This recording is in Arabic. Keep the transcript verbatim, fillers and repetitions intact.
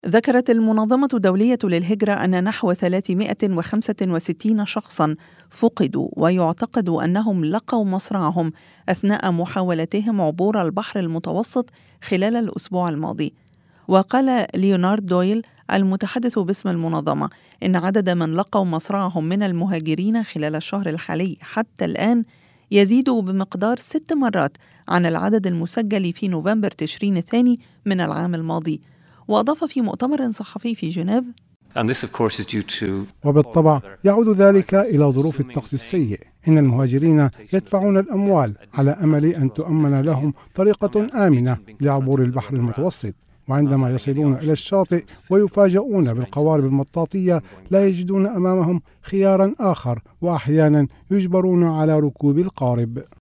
ذكرت المنظمة الدولية للهجرة أن نحو ثلاثمائة وخمسة وستين شخصاً فقدوا، ويعتقد أنهم لقوا مصرعهم أثناء محاولتهم عبور البحر المتوسط خلال الأسبوع الماضي. وقال ليونارد دويل المتحدث باسم المنظمة إن عدد من لقوا مصرعهم من المهاجرين خلال الشهر الحالي حتى الآن يزيد بمقدار ست مرات عن العدد المسجل في نوفمبر تشرين الثاني من العام الماضي. وأضاف في مؤتمر صحفي في جنيف: وبالطبع يعود ذلك إلى ظروف الطقس السيء. إن المهاجرين يدفعون الأموال على أمل أن تؤمن لهم طريقة آمنة لعبور البحر المتوسط، وعندما يصلون إلى الشاطئ ويفاجؤون بالقوارب المطاطية لا يجدون أمامهم خيارا آخر، وأحيانا يجبرون على ركوب القارب.